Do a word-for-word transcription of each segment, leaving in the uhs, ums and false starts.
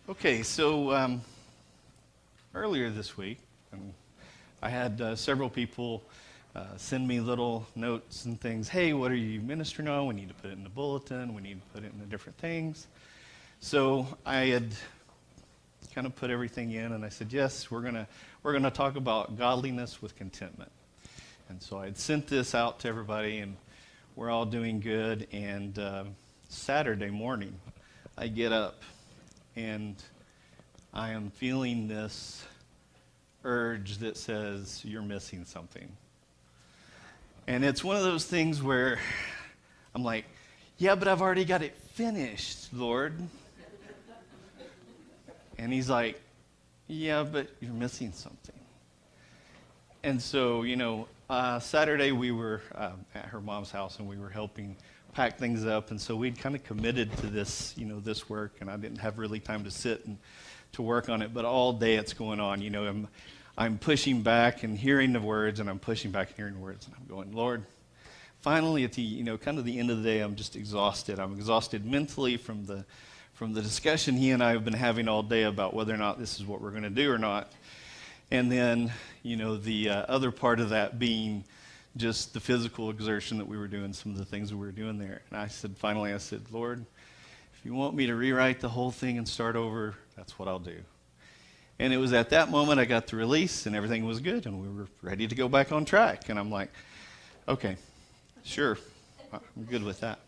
Okay, so um, earlier this week, um, I had uh, several people uh, send me little notes and things. Hey, what are you ministering on? We need to put it in the bulletin. We need to put it in the different things. So I had kind of put everything in, and I said, yes, we're gonna we're gonna talk about godliness with contentment. And so I had sent this out to everybody, and we're all doing good. And um, Saturday morning, I get up, and I am feeling this urge that says, you're missing something. And it's one of those things where I'm like, yeah, but I've already got it finished, Lord. And he's like, yeah, but you're missing something. And so, you know, uh, Saturday we were uh, at her mom's house, and we were helping pack things up. And so we'd kind of committed to this, you know, this work, and I didn't have really time to sit and to work on it. But all day it's going on. You know, I'm, I'm pushing back and hearing the words, and I'm pushing back and hearing the words, and I'm going, Lord. Finally, at the, you know, kind of the end of the day, I'm just exhausted. I'm exhausted mentally from the from the discussion he and I have been having all day about whether or not this is what we're going to do or not. And then, you know, the uh, other part of that being just the physical exertion that we were doing, some of the things that we were doing there. And I said, finally, I said, Lord, if you want me to rewrite the whole thing and start over, that's what I'll do. And it was at that moment I got the release, and everything was good, and we were ready to go back on track. And I'm like, okay, sure, I'm good with that.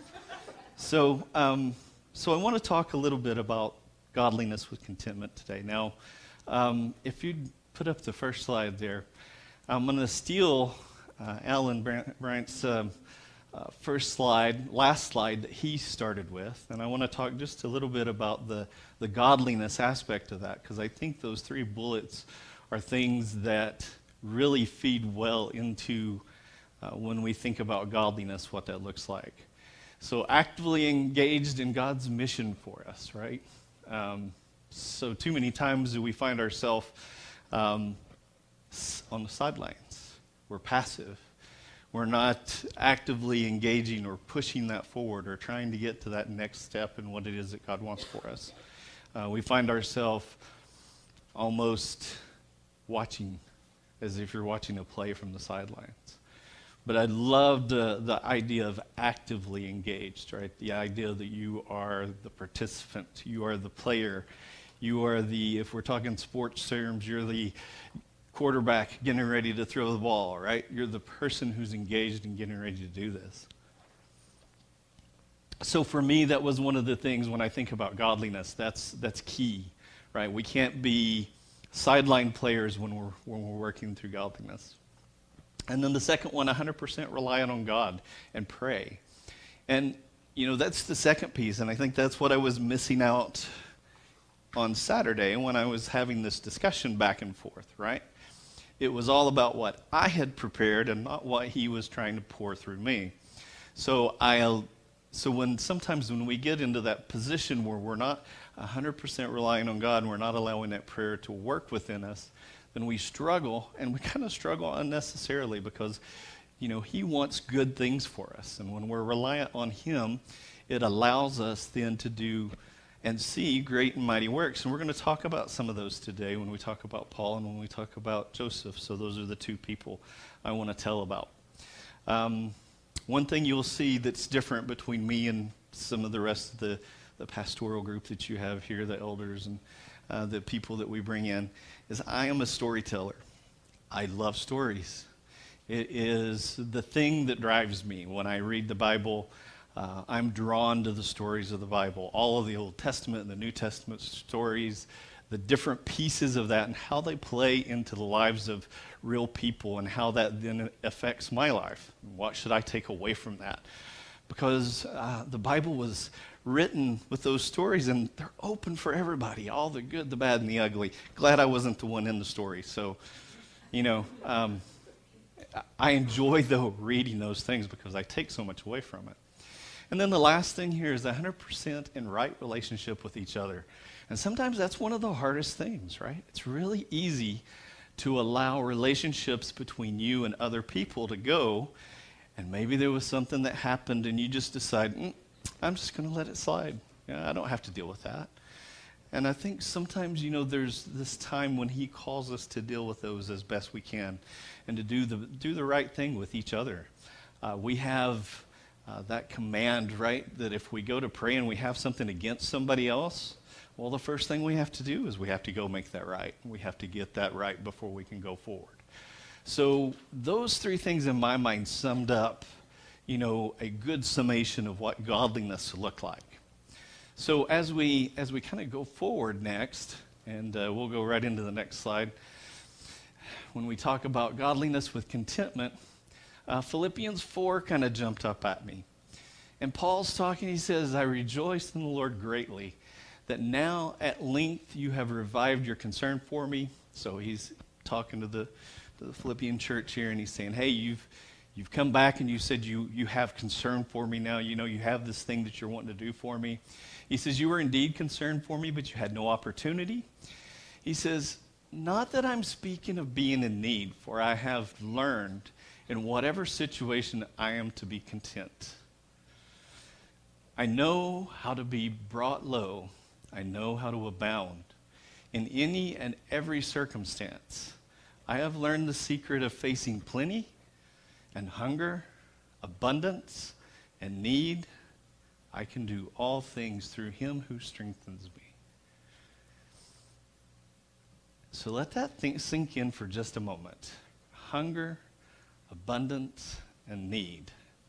So, um, so I want to talk a little bit about godliness with contentment today. Now, um, if you'd put up the first slide there, I'm going to steal uh, Alan Bryant's uh, uh, first slide, last slide that he started with, and I want to talk just a little bit about the, the godliness aspect of that, because I think those three bullets are things that really feed well into uh, when we think about godliness, what that looks like. So actively engaged in God's mission for us, right? Um, so too many times do we find ourselves um, on the sidelines. We're passive. We're not actively engaging or pushing that forward or trying to get to that next step in what it is that God wants for us. Uh, we find ourselves almost watching as if you're watching a play from the sidelines. But I love the, the idea of actively engaged, right? The idea that you are the participant, you are the player, you are the, if we're talking sports terms, you're the quarterback getting ready to throw the ball, right? You're the person who's engaged in getting ready to do this. So for me, that was one of the things when I think about godliness, that's that's key, right? We can't be sideline players when we're when we're working through godliness. And then the second one, one hundred percent relying on God and pray. And, you know, that's the second piece, and I think that's what I was missing out on Saturday when I was having this discussion back and forth, right? It was all about what I had prepared and not what he was trying to pour through me. So I, so when sometimes when we get into that position where we're not one hundred percent relying on God and we're not allowing that prayer to work within us, then we struggle, and we kind of struggle unnecessarily because, you know, he wants good things for us. And when we're reliant on him, it allows us then to do and see great and mighty works. And we're going to talk about some of those today when we talk about Paul and when we talk about Joseph. So those are the two people I want to tell about. Um, one thing you'll see that's different between me and some of the rest of the, the pastoral group that you have here, the elders and uh, the people that we bring in, is I am a storyteller. I love stories. It is the thing that drives me. When I read the Bible, uh, I'm drawn to the stories of the Bible. All of the Old Testament and the New Testament stories, the different pieces of that and how they play into the lives of real people and how that then affects my life. What should I take away from that? Because uh, the Bible was written with those stories, and they're open for everybody, all the good, the bad, and the ugly. Glad I wasn't the one in the story. So, you know, um, I enjoy, though, reading those things because I take so much away from it. And then the last thing here is one hundred percent in right relationship with each other. And sometimes that's one of the hardest things, right? It's really easy to allow relationships between you and other people to go, and maybe there was something that happened and you just decide, mm, I'm just going to let it slide. Yeah, I don't have to deal with that. And I think sometimes, you know, there's this time when he calls us to deal with those as best we can and to do the, do the right thing with each other. Uh, we have uh, that command, right, that if we go to pray and we have something against somebody else, well, the first thing we have to do is we have to go make that right. We have to get that right before we can go forward. So those three things in my mind summed up, you know, a good summation of what godliness looked like. So as we as we kind of go forward next, and uh, we'll go right into the next slide, when we talk about godliness with contentment, uh, Philippians four kind of jumped up at me. And Paul's talking, he says, I rejoice in the Lord greatly, that now at length you have revived your concern for me. So he's talking to the, to the Philippian church here, and he's saying, hey, you've You've come back and you said you, you have concern for me now. You know, you have this thing that you're wanting to do for me. He says, you were indeed concerned for me, but you had no opportunity. He says, not that I'm speaking of being in need, for I have learned in whatever situation I am to be content. I know how to be brought low. I know how to abound in any and every circumstance. I have learned the secret of facing plenty and hunger, abundance, and need. I can do all things through him who strengthens me. So let that thing sink in for just a moment. Hunger, abundance, and need.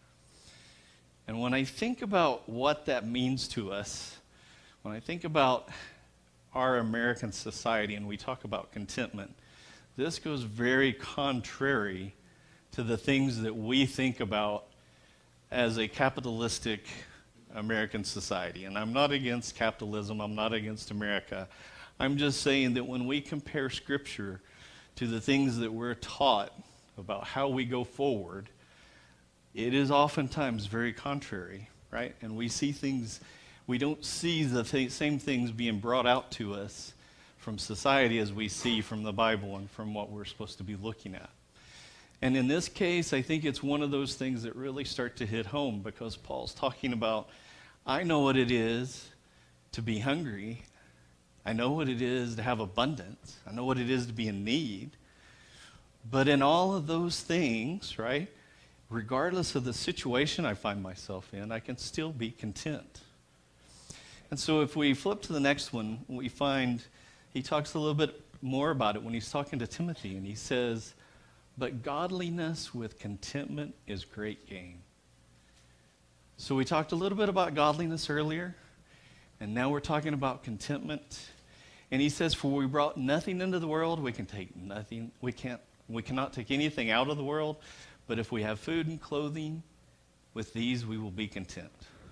And when I think about what that means to us, when I think about our American society and we talk about contentment, this goes very contrary to the things that we think about as a capitalistic American society. And I'm not against capitalism, I'm not against America. I'm just saying that when we compare Scripture to the things that we're taught about how we go forward, it is oftentimes very contrary, right? And we see things, we don't see the th- same things being brought out to us from society as we see from the Bible and from what we're supposed to be looking at. And in this case, I think it's one of those things that really start to hit home, because Paul's talking about, I know what it is to be hungry. I know what it is to have abundance. I know what it is to be in need. But in all of those things, right, regardless of the situation I find myself in, I can still be content. And so if we flip to the next one, we find he talks a little bit more about it when he's talking to Timothy, and he says, but godliness with contentment is great gain. So we talked a little bit about godliness earlier, and now we're talking about contentment. And he says, for we brought nothing into the world, we can take nothing. We can't, we cannot take anything out of the world, but if we have food and clothing, with these we will be content.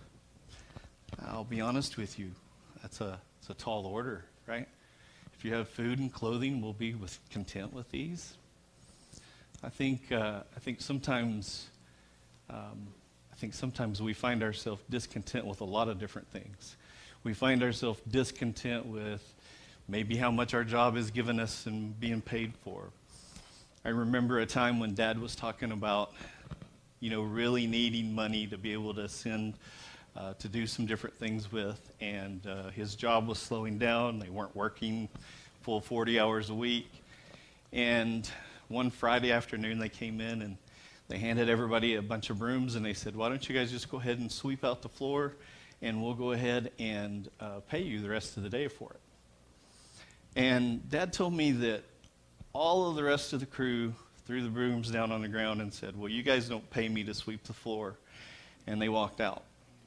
I'll be honest with you, that's a, it's a tall order, right? If you have food and clothing, we'll be with, content with these. I think uh, I think sometimes um, I think sometimes we find ourselves discontent with a lot of different things. We find ourselves discontent with maybe how much our job is given us and being paid for. I remember a time when Dad was talking about, you know, really needing money to be able to send uh, to do some different things with, and uh, his job was slowing down. They weren't working full forty hours a week, and one Friday afternoon, they came in and they handed everybody a bunch of brooms, and they said, why don't you guys just go ahead and sweep out the floor, and we'll go ahead and uh, pay you the rest of the day for it. And Dad told me that all of the rest of the crew threw the brooms down on the ground and said, well, you guys don't pay me to sweep the floor. And they walked out.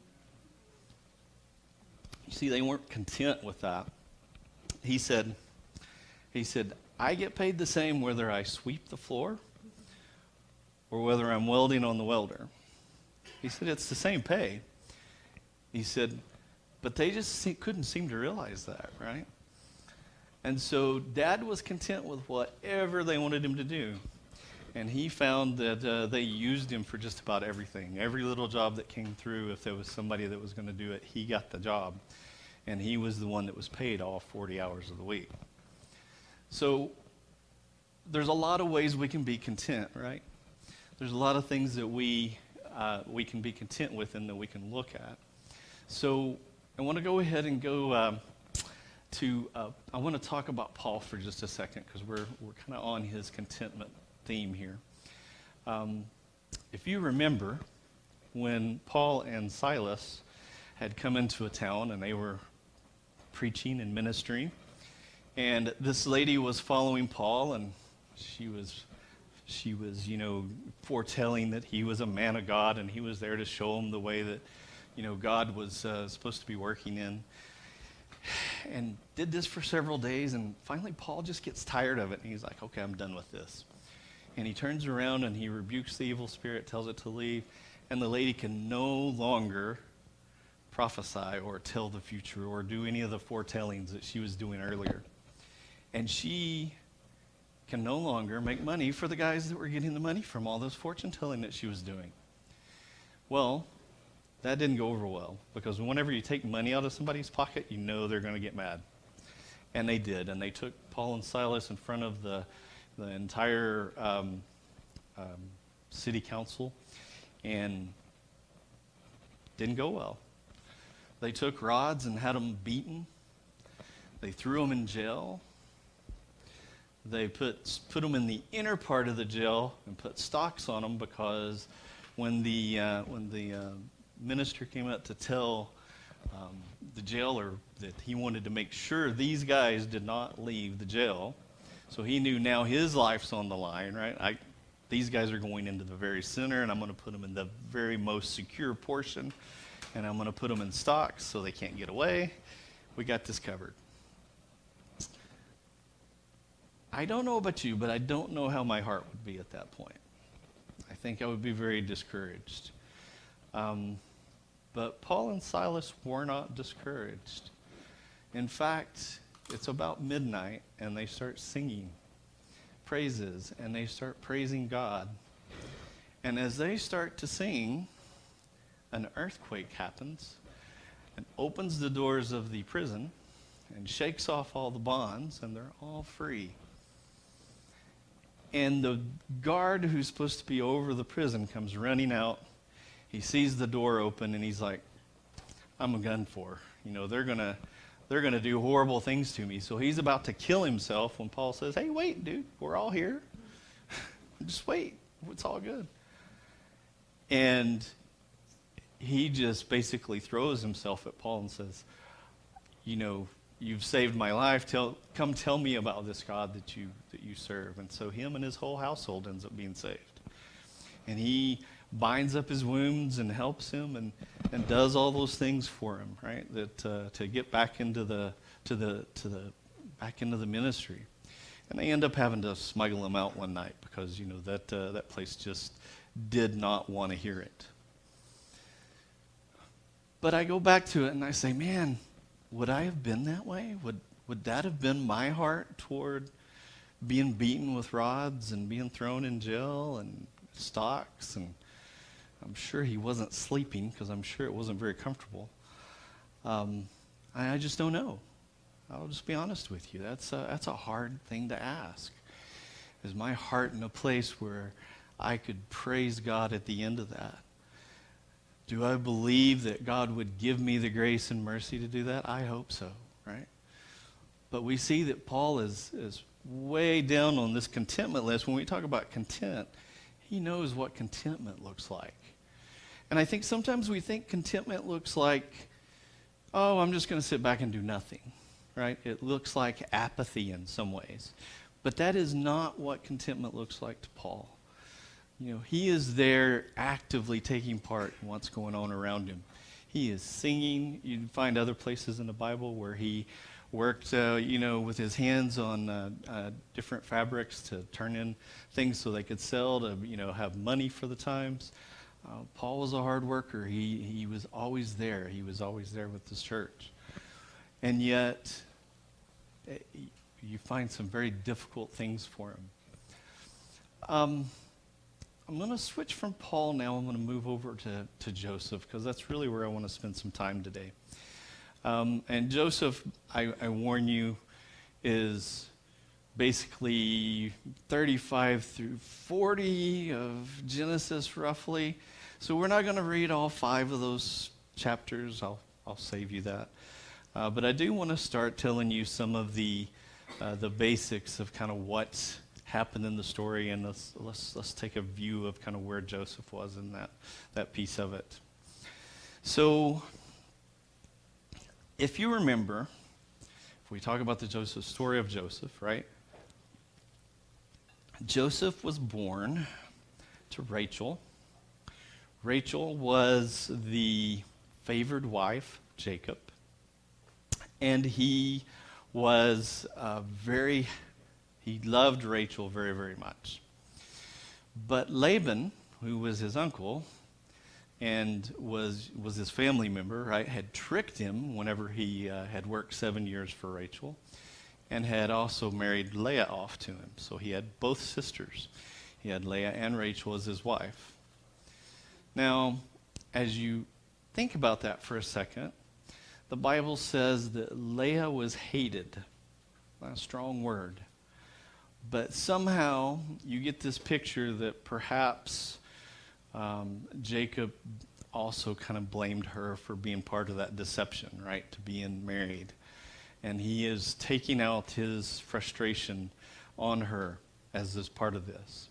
You see, they weren't content with that. He said, he said, I get paid the same whether I sweep the floor or whether I'm welding on the welder. He said, it's the same pay. He said, but they just see, couldn't seem to realize that, right? And so Dad was content with whatever they wanted him to do. And he found that uh, they used him for just about everything. Every little job that came through, if there was somebody that was going to do it, he got the job. And he was the one that was paid all forty hours of the week. So there's a lot of ways we can be content, right? There's a lot of things that we uh, we can be content with and that we can look at. So I want to go ahead and go um, to, uh, I want to talk about Paul for just a second because we're, we're kind of on his contentment theme here. Um, if you remember, when Paul and Silas had come into a town and they were preaching and ministering, and this lady was following Paul, and she was, she was, you know, foretelling that he was a man of God, and he was there to show him the way that, you know, God was uh, supposed to be working in. And did this for several days, and finally Paul just gets tired of it, and he's like, okay, I'm done with this. And he turns around and he rebukes the evil spirit, tells it to leave, and the lady can no longer prophesy or tell the future or do any of the foretellings that she was doing earlier. And she can no longer make money for the guys that were getting the money from all this fortune telling that she was doing. Well, that didn't go over well, because whenever you take money out of somebody's pocket, you know they're going to get mad. And they did, and they took Paul and Silas in front of the, the entire um, um, city council, and didn't go well. They took rods and had them beaten. They threw them in jail. They put put them in the inner part of the jail and put stocks on them, because when the uh, when the uh, minister came out to tell um, the jailer that he wanted to make sure these guys did not leave the jail, so he knew now his life's on the line, right? I, these guys are going into the very center, and I'm going to put them in the very most secure portion, and I'm going to put them in stocks so they can't get away. We got this covered. I don't know about you, but I don't know how my heart would be at that point. I think I would be very discouraged. Um, but Paul and Silas were not discouraged. In fact, it's about midnight, and they start singing praises, and they start praising God. And as they start to sing, an earthquake happens and opens the doors of the prison and shakes off all the bonds, and they're all free. And the guard who's supposed to be over the prison comes running out. He sees the door open, and he's like, I'm a gun for. You know, they're going to they're gonna do horrible things to me. So he's about to kill himself when Paul says, hey, wait, dude, we're all here. Just wait. It's all good. And he just basically throws himself at Paul and says, you know, you've saved my life. Tell, come tell me about this God that you that you serve. And so him and his whole household ends up being saved. And he binds up his wounds and helps him and, and does all those things for him, right? That uh, to get back into the to the to the back into the ministry. And they end up having to smuggle him out one night because you know that uh, that place just did not want to hear it. But I go back to it and I say, man, would I have been that way? Would would that have been my heart toward being beaten with rods and being thrown in jail and stocks? And I'm sure he wasn't sleeping because I'm sure it wasn't very comfortable. Um, I, I just don't know. I'll just be honest with you. That's a, that's a hard thing to ask. Is my heart in a place where I could praise God at the end of that? Do I believe that God would give me the grace and mercy to do that? I hope so, right? But we see that Paul is, is way down on this contentment list. When we talk about content, he knows what contentment looks like. And I think sometimes we think contentment looks like, oh, I'm just going to sit back and do nothing, right? It looks like apathy in some ways. But that is not what contentment looks like to Paul. You know, he is there actively taking part in what's going on around him. He is singing. You can find other places in the Bible where he worked, uh, you know, with his hands on uh, uh, different fabrics to turn in things so they could sell, to, you know, have money for the times. Uh, Paul was a hard worker. He, he was always there. He was always there with this church. And yet, it, you find some very difficult things for him. Um... I'm going to switch from Paul now. I'm going to move over to, to Joseph, because that's really where I want to spend some time today. Um, and Joseph, I, I warn you, is basically thirty-five through forty of Genesis, roughly. So we're not going to read all five of those chapters. I'll, I'll save you that. Uh, but I do want to start telling you some of the uh, the basics of kind of what happened in the story, and let's let's let's take a view of kind of where Joseph was in that that piece of it. So, if you remember, if we talk about the Joseph story of Joseph, right? Joseph was born to Rachel. Rachel was the favored wife, Jacob, and he was uh, very, he loved Rachel very, very much. But Laban, who was his uncle and was was his family member, right, had tricked him whenever he uh, had worked seven years for Rachel, and had also married Leah off to him. So he had both sisters. He had Leah and Rachel as his wife. Now, as you think about that for a second, the Bible says that Leah was hated. Not a strong word. But somehow you get this picture that perhaps um, Jacob also kind of blamed her for being part of that deception, right, to being married. And he is taking out his frustration on her as this part of this.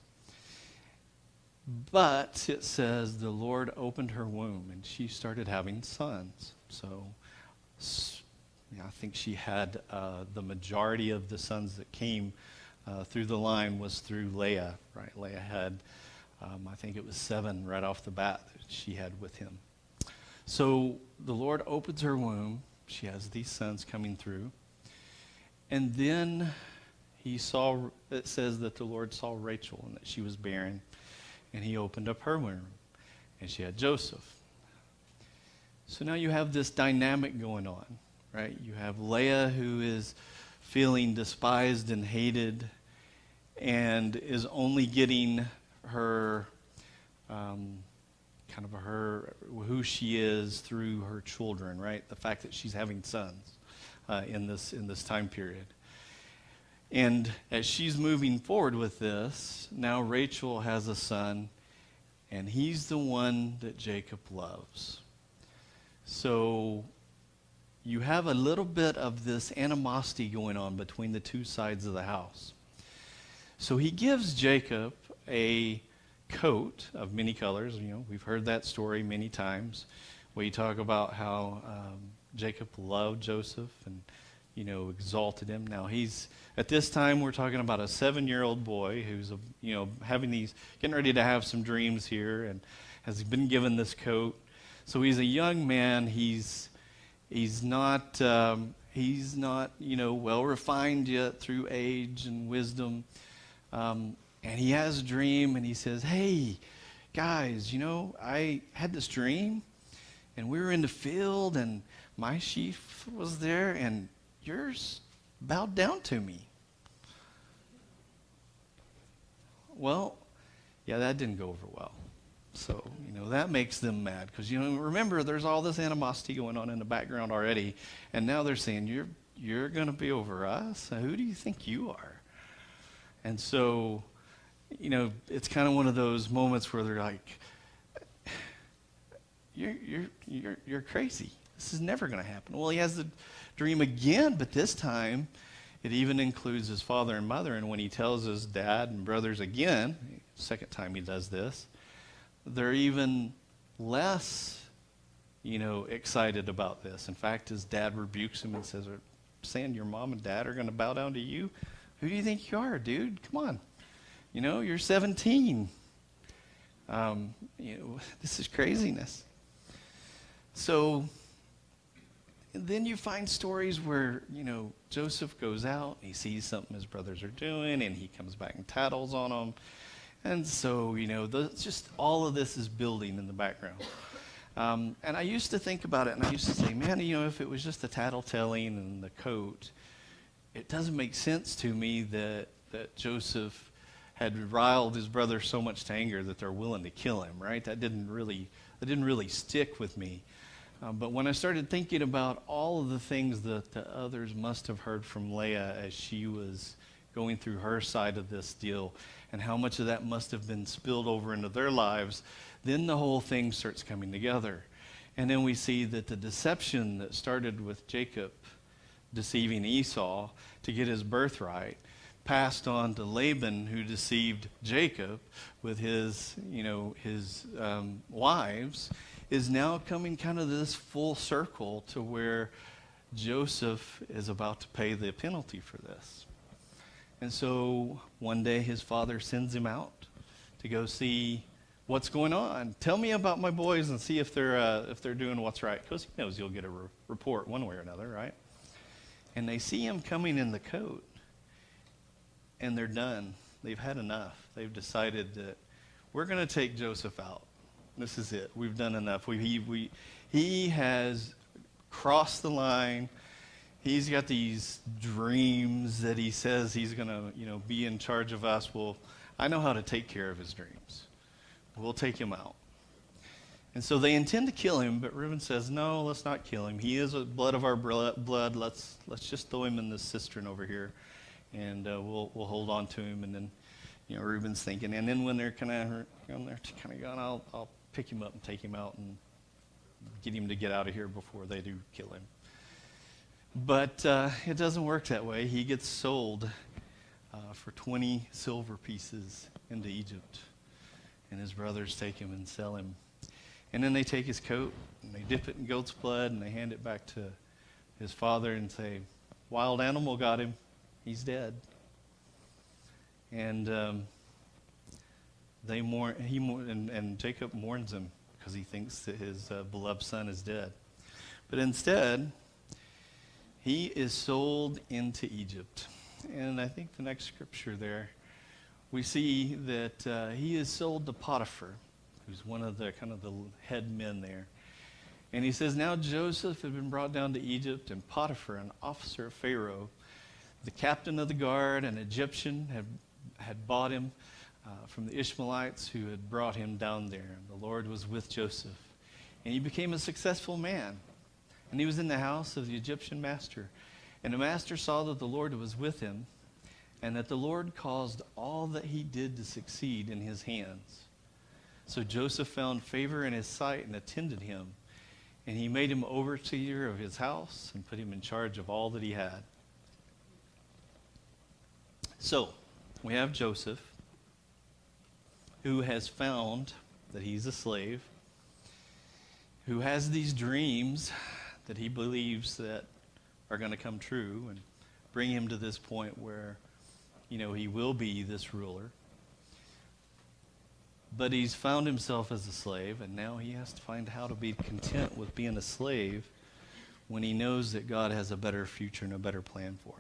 But it says the Lord opened her womb and she started having sons. So yeah, I think she had uh, the majority of the sons that came uh, through the line was through Leah, right? Leah had, um, I think it was seven right off the bat that she had with him. So the Lord opens her womb. She has these sons coming through. And then he saw, it says that the Lord saw Rachel and that she was barren. And he opened up her womb. And she had Joseph. So now you have this dynamic going on, right? You have Leah who is feeling despised and hated and is only getting her, um, kind of her, who she is through her children, right? The fact that she's having sons uh, in this in this time period. And as she's moving forward with this, now Rachel has a son, and he's the one that Jacob loves. So you have a little bit of this animosity going on between the two sides of the house. So he gives Jacob a coat of many colors. You know, we've heard that story many times. We talk about how um, Jacob loved Joseph and, you know, exalted him. Now he's, at this time, we're talking about a seven-year-old boy who's, a, you know, having these, getting ready to have some dreams here and has been given this coat. So he's a young man. He's he's not um, he's not you know well refined yet through age and wisdom, um, and he has a dream. And he says, "Hey, guys, you know I had this dream, and we were in the field, and my sheaf was there, and yours bowed down to me." Well, yeah, that didn't go over well. So, you know, that makes them mad because, you know, remember, there's all this animosity going on in the background already. And now they're saying, you're you're going to be over us? Who do you think you are? And so, you know, it's kind of one of those moments where they're like, you're, you're, you're, you're crazy. This is never going to happen. Well, he has the dream again, but this time it even includes his father and mother. And when he tells his dad and brothers again, second time he does this, they're even less, you know, excited about this. In fact, his dad rebukes him and says, "Are saying your mom and dad are going to bow down to you? Who do you think you are, dude? Come on. You know, you're seventeen. Um, you know, this is craziness." So then you find stories where, you know, Joseph goes out, he sees something his brothers are doing, and he comes back and tattles on them. And so, you know, the, just all of this is building in the background. Um, and I used to think about it, and I used to say, man, you know, if it was just the tattletelling and the coat, it doesn't make sense to me that, that Joseph had riled his brothers so much to anger that they're willing to kill him, right? That didn't really, that didn't really stick with me. Um, but when I started thinking about all of the things that the others must have heard from Leah as she was going through her side of this deal, and how much of that must have been spilled over into their lives, then the whole thing starts coming together. And then we see that the deception that started with Jacob deceiving Esau to get his birthright passed on to Laban, who deceived Jacob with his, you know, his um, wives, is now coming kind of this full circle to where Joseph is about to pay the penalty for this. And so one day his father sends him out to go see what's going on. Tell me about my boys and see if they're uh, if they're doing what's right, because he knows you'll get a re- report one way or another, right? And they see him coming in the coat, and they're done. They've had enough. They've decided that we're going to take Joseph out. This is it. We've done enough. We, he, we, he has crossed the line. He's got these dreams that he says he's going to, you know, be in charge of us. Well, I know how to take care of his dreams. We'll take him out. And so they intend to kill him, but Reuben says, no, let's not kill him. He is a blood of our blood. Let's let's just throw him in this cistern over here, and uh, we'll we'll hold on to him. And then, you know, Reuben's thinking. And then when they're kind of when they're kind of gone, I'll I'll pick him up and take him out and get him to get out of here before they do kill him. But uh, it doesn't work that way. He gets sold uh, for twenty silver pieces into Egypt, and his brothers take him and sell him. And then they take his coat, and they dip it in goat's blood, and they hand it back to his father and say, wild animal got him. He's dead. And um, they mourn, he mourn, and, and Jacob mourns him because he thinks that his uh, beloved son is dead. But instead, he is sold into Egypt. And I think the next scripture there, we see that uh, he is sold to Potiphar, who's one of the kind of the head men there. And he says, now Joseph had been brought down to Egypt, and Potiphar, an officer of Pharaoh, the captain of the guard, an Egyptian, had, had bought him uh, from the Ishmaelites who had brought him down there. And the Lord was with Joseph. And he became a successful man. And he was in the house of the Egyptian master. And the master saw that the Lord was with him, and that the Lord caused all that he did to succeed in his hands. So Joseph found favor in his sight and attended him. And he made him overseer of his house and put him in charge of all that he had. So we have Joseph, who has found that he's a slave, who has these dreams that he believes that are going to come true and bring him to this point where, you know, he will be this ruler. But he's found himself as a slave, and now he has to find how to be content with being a slave when he knows that God has a better future and a better plan for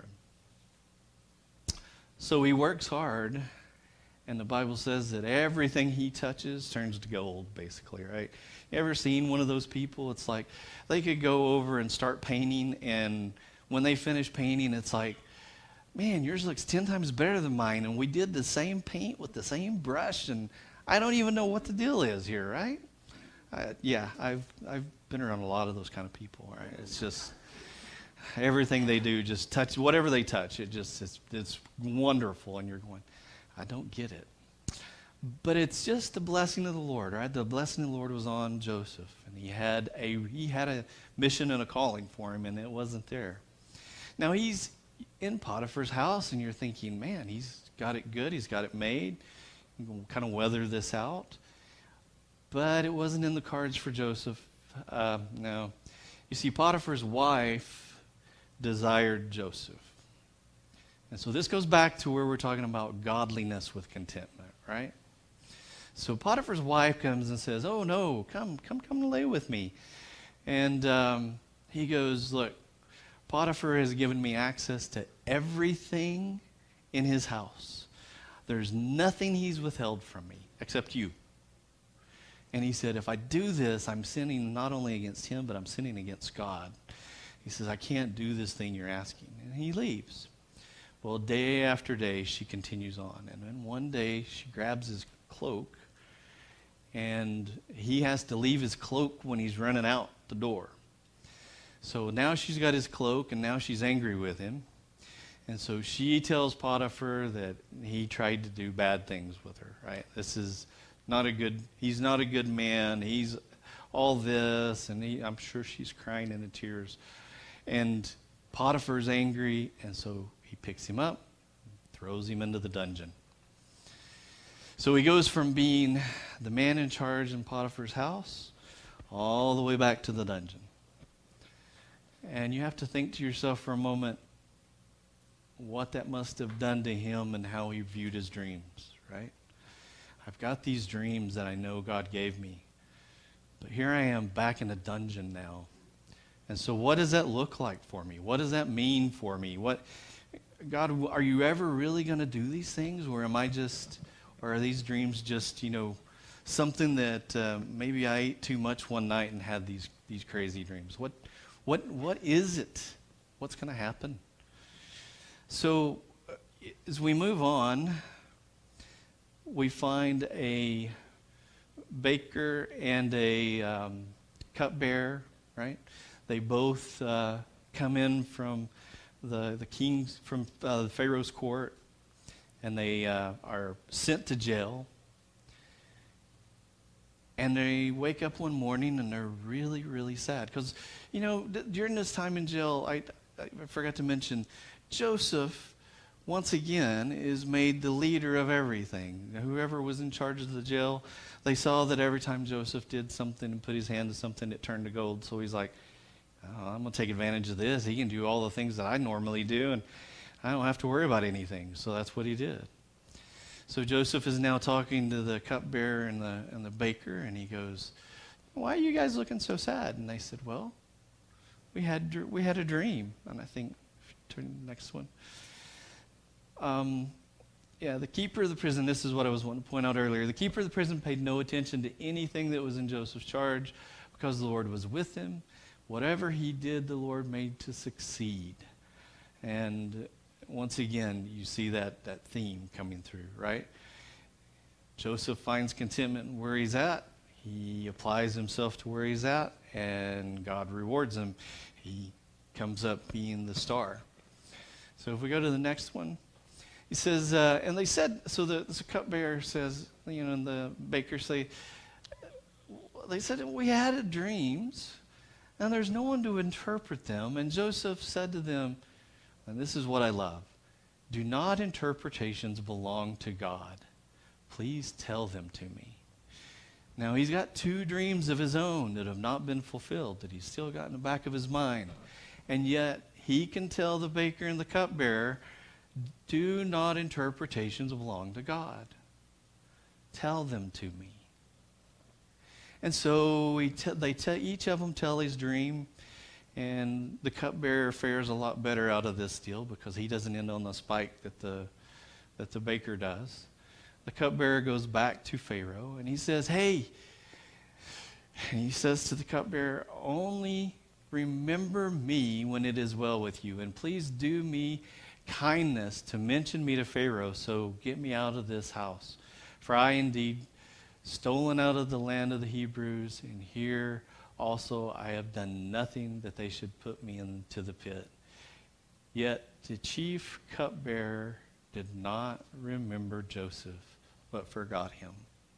him. So he works hard, and the Bible says that everything he touches turns to gold, basically, right? You ever seen one of those people? It's like they could go over and start painting, and when they finish painting, it's like, man, yours looks ten times better than mine, and we did the same paint with the same brush, and I don't even know what the deal is here, right? Uh, yeah, I've I've been around a lot of those kind of people, right? It's just everything they do, just touch whatever they touch. It just it's it's wonderful, and you're going, I don't get it. But it's just the blessing of the Lord, right? The blessing of the Lord was on Joseph, and he had a he had a mission and a calling for him, and it wasn't there. Now he's in Potiphar's house, and you're thinking, man, he's got it good. He's got it made. We'll kind of weather this out. But it wasn't in the cards for Joseph. Uh, no. You see, Potiphar's wife desired Joseph. And so this goes back to where we're talking about godliness with contentment, right? So Potiphar's wife comes and says, oh, no, come, come, come and lay with me. And um, he goes, look, Potiphar has given me access to everything in his house. There's nothing he's withheld from me except you. And he said, if I do this, I'm sinning not only against him, but I'm sinning against God. He says, I can't do this thing you're asking. And he leaves. Well, day after day, she continues on. And then one day, she grabs his cloak, and he has to leave his cloak when he's running out the door. So now she's got his cloak, and now she's angry with him. And so she tells Potiphar that he tried to do bad things with her, right? This is not a good, he's not a good man. He's all this, and he, I'm sure she's crying into tears. And Potiphar's angry, and so he picks him up, throws him into the dungeon. So he goes from being the man in charge in Potiphar's house all the way back to the dungeon. And you have to think to yourself for a moment what that must have done to him and how he viewed his dreams, right? I've got these dreams that I know God gave me, but here I am back in a dungeon now. And so what does that look like for me? What does that mean for me? What, God, are you ever really going to do these things, or am I just, or are these dreams just, you know, something that uh, maybe I ate too much one night and had these these crazy dreams? What, what, what is it? What's going to happen? So as we move on, we find a baker and a um, cupbearer, right? They both uh, come in from the the king's from uh, the Pharaoh's court, and they uh, are sent to jail. And they wake up one morning and they're really, really sad because, you know, d- during this time in jail, I, I forgot to mention, Joseph once again is made the leader of everything. Whoever was in charge of the jail, they saw that every time Joseph did something and put his hand to something, it turned to gold. So he's like, oh, I'm going to take advantage of this. He can do all the things that I normally do, and I don't have to worry about anything. So that's what he did. So Joseph is now talking to the cupbearer and the and the baker, and he goes, "Why are you guys looking so sad?" And they said, "Well, we had we had a dream." And I think, turn to the next one. Um, yeah, the keeper of the prison. This is what I was wanting to point out earlier. The keeper of the prison paid no attention to anything that was in Joseph's charge, because the Lord was with him. Whatever he did, the Lord made to succeed. And once again, you see that, that theme coming through, right? Joseph finds contentment where he's at. He applies himself to where he's at, and God rewards him. He comes up being the star. So if we go to the next one, he says, uh, and they said, so the, the cupbearer says, you know, and the baker say, they said, we had dreams, and there's no one to interpret them. And Joseph said to them, and this is what I love, do not interpretations belong to God? Please tell them to me. Now, he's got two dreams of his own that have not been fulfilled, that he's still got in the back of his mind. And yet, he can tell the baker and the cupbearer, do not interpretations belong to God? Tell them to me. And so we te- they te- each of them tell his dream. And the cupbearer fares a lot better out of this deal because he doesn't end on the spike that the that the baker does. The cupbearer goes back to Pharaoh and he says, hey, and he says to the cupbearer, only remember me when it is well with you, and please do me kindness to mention me to Pharaoh, so get me out of this house. For I indeed stolen out of the land of the Hebrews, and here also, I have done nothing that they should put me into the pit. Yet the chief cupbearer did not remember Joseph, but forgot him.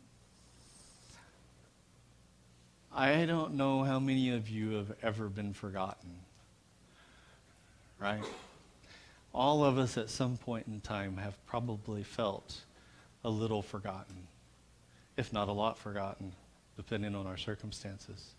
I don't know how many of you have ever been forgotten, right? All of us at some point in time have probably felt a little forgotten, if not a lot forgotten, depending on our circumstances.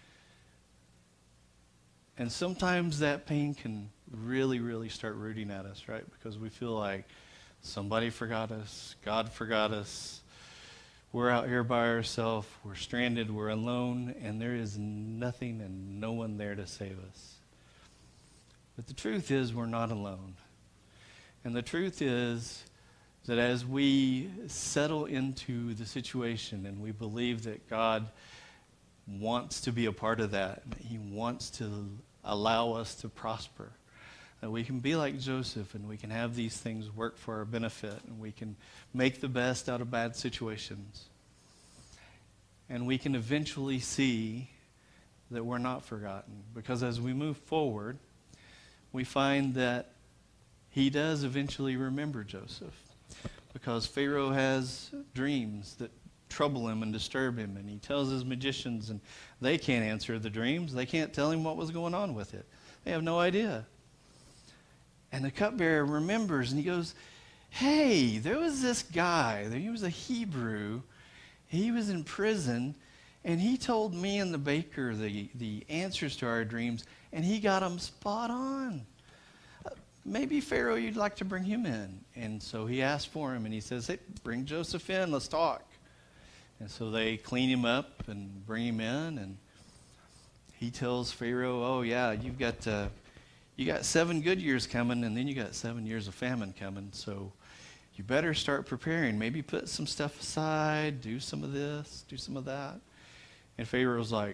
And sometimes that pain can really, really start rooting at us, right? Because we feel like somebody forgot us, God forgot us, we're out here by ourselves, we're stranded, we're alone, and there is nothing and no one there to save us. But the truth is we're not alone. And the truth is that as we settle into the situation and we believe that God wants to be a part of that, he wants to allow us to prosper, that we can be like Joseph and we can have these things work for our benefit and we can make the best out of bad situations. And we can eventually see that we're not forgotten, because as we move forward, we find that he does eventually remember Joseph, because Pharaoh has dreams that trouble him and disturb him. And he tells his magicians, and they can't answer the dreams. They can't tell him what was going on with it. They have no idea. And the cupbearer remembers, and he goes, hey, there was this guy. He was a Hebrew. He was in prison, and he told me and the baker the, the answers to our dreams, and he got them spot on. Uh, maybe, Pharaoh, you'd like to bring him in. And so he asked for him, and he says, hey, bring Joseph in. Let's talk. And so they clean him up and bring him in, and he tells Pharaoh, oh, yeah, you've got... Uh, You got seven good years coming, and then you got seven years of famine coming. So you better start preparing. Maybe put some stuff aside, do some of this, do some of that. And Pharaoh's like,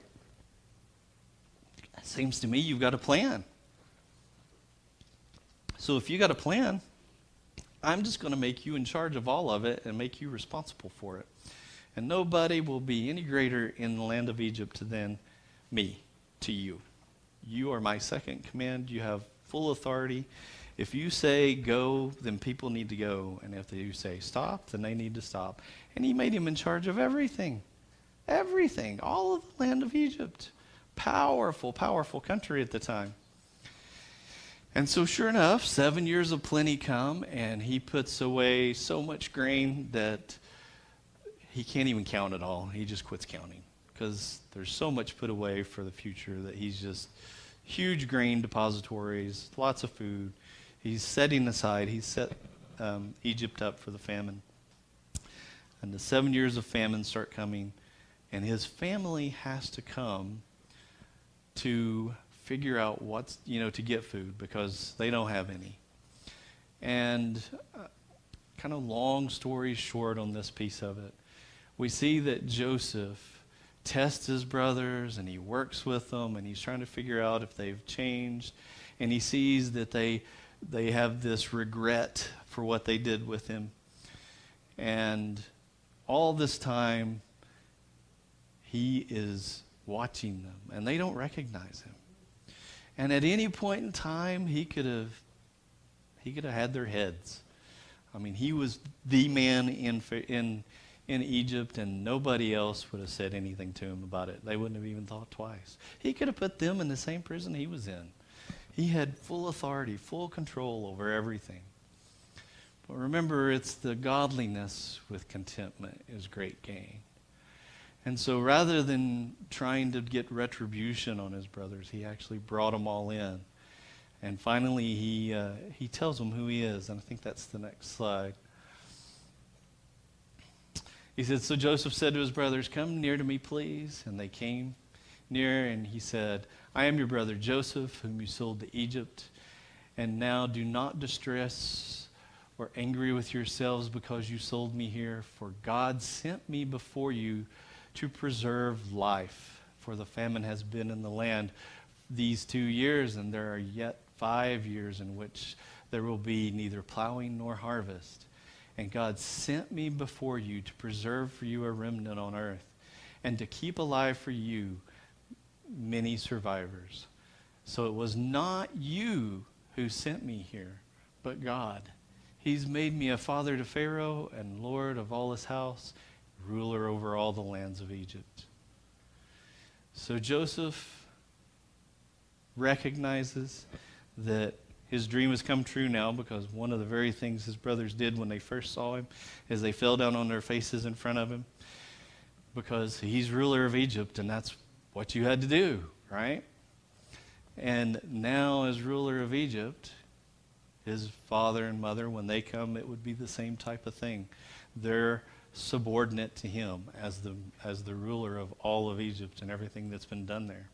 it seems to me you've got a plan. So if you got a plan, I'm just going to make you in charge of all of it and make you responsible for it. And nobody will be any greater in the land of Egypt than me to you. You are my second command. You have full authority. If you say go, then people need to go. And if you say stop, then they need to stop. And he made him in charge of everything. Everything. All of the land of Egypt. Powerful, powerful country at the time. And so sure enough, seven years of plenty come, and he puts away so much grain that he can't even count it all. He just quits counting, because there's so much put away for the future that he's just huge grain depositories, lots of food. He's setting aside, he's set um, Egypt up for the famine. And the seven years of famine start coming, and his family has to come to figure out what's, you know, to get food, because they don't have any. And uh, kind of long story short on this piece of it, we see that Joseph tests his brothers, and he works with them, and he's trying to figure out if they've changed, and he sees that they they have this regret for what they did with him. And all this time he is watching them, and they don't recognize him. And at any point in time he could have he could have had their heads. I mean, he was the man in in in Egypt, and nobody else would have said anything to him about it. They wouldn't have even thought twice. He could have put them in the same prison he was in. He had full authority, full control over everything. But remember, it's the godliness with contentment is great gain. And so rather than trying to get retribution on his brothers, he actually brought them all in. And finally, he uh, he tells them who he is, and I think that's the next slide. He said, so Joseph said to his brothers, come near to me, please. And they came near, and he said, I am your brother Joseph, whom you sold to Egypt. And now do not distress or angry with yourselves because you sold me here, for God sent me before you to preserve life. For the famine has been in the land these two years, and there are yet five years in which there will be neither plowing nor harvest. And God sent me before you to preserve for you a remnant on earth, and to keep alive for you many survivors. So it was not you who sent me here, but God. He's made me a father to Pharaoh and Lord of all his house, ruler over all the lands of Egypt. So Joseph recognizes that his dream has come true now, because one of the very things his brothers did when they first saw him is they fell down on their faces in front of him, because he's ruler of Egypt, and that's what you had to do, right? And now, as ruler of Egypt, his father and mother, when they come, it would be the same type of thing. They're subordinate to him as the as the ruler of all of Egypt and everything that's been done there.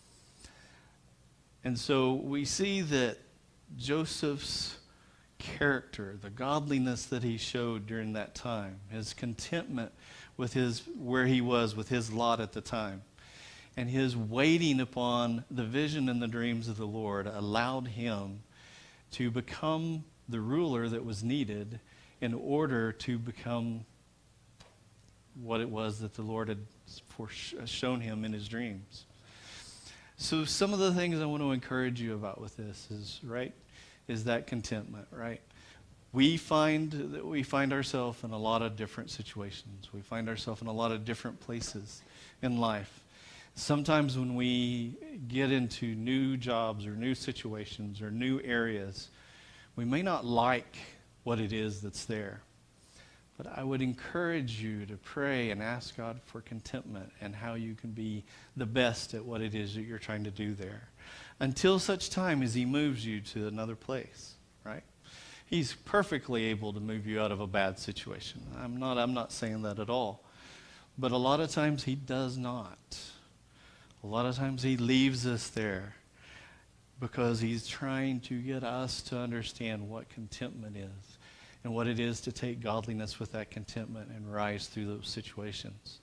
And so we see that Joseph's character, the godliness that he showed during that time, his contentment with his where he was with his lot at the time, and his waiting upon the vision and the dreams of the Lord allowed him to become the ruler that was needed in order to become what it was that the Lord had shown him in his dreams. So some of the things I want to encourage you about with this is, right, is that contentment, right? we find that we find ourselves in a lot of different situations. We find ourselves in a lot of different places in life. Sometimes when we get into new jobs or new situations or new areas, we may not like what it is that's there. But I would encourage you to pray and ask God for contentment and how you can be the best at what it is that you're trying to do there, until such time as he moves you to another place, right? He's perfectly able to move you out of a bad situation. I'm not, I'm not saying that at all. But a lot of times he does not. A lot of times he leaves us there because he's trying to get us to understand what contentment is and what it is to take godliness with that contentment and rise through those situations.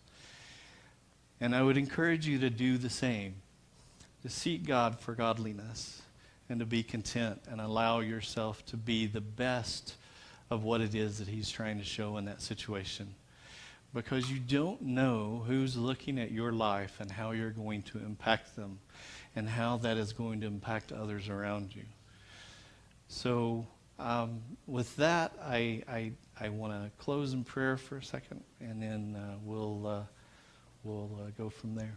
And I would encourage you to do the same, to seek God for godliness and to be content and allow yourself to be the best of what it is that he's trying to show in that situation. Because you don't know who's looking at your life and how you're going to impact them and how that is going to impact others around you. So um, with that, I, I, I want to close in prayer for a second, and then uh, we'll, uh, we'll uh, go from there.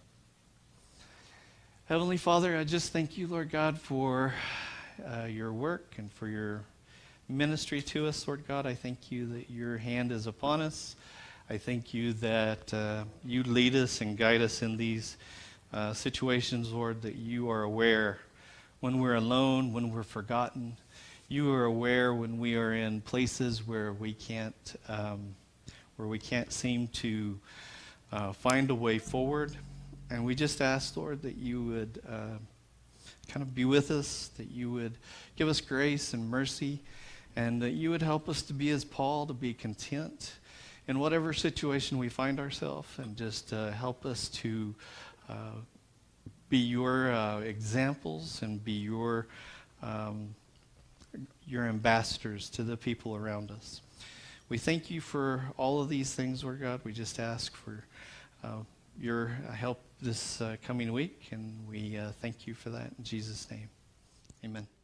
Heavenly Father, I just thank you, Lord God, for uh, your work and for your ministry to us, Lord God. I thank you that your hand is upon us. I thank you that uh, you lead us and guide us in these uh, situations, Lord, that you are aware when we're alone, when we're forgotten. You are aware when we are in places where we can't, um, where we can't seem to uh, find a way forward. And we just ask, Lord, that you would uh, kind of be with us, that you would give us grace and mercy, and that you would help us to be as Paul, to be content in whatever situation we find ourselves, and just uh, help us to uh, be your uh, examples and be your um, your ambassadors to the people around us. We thank you for all of these things, Lord God. We just ask for uh, your help this uh, coming week, and we uh, thank you for that in Jesus' name. Amen.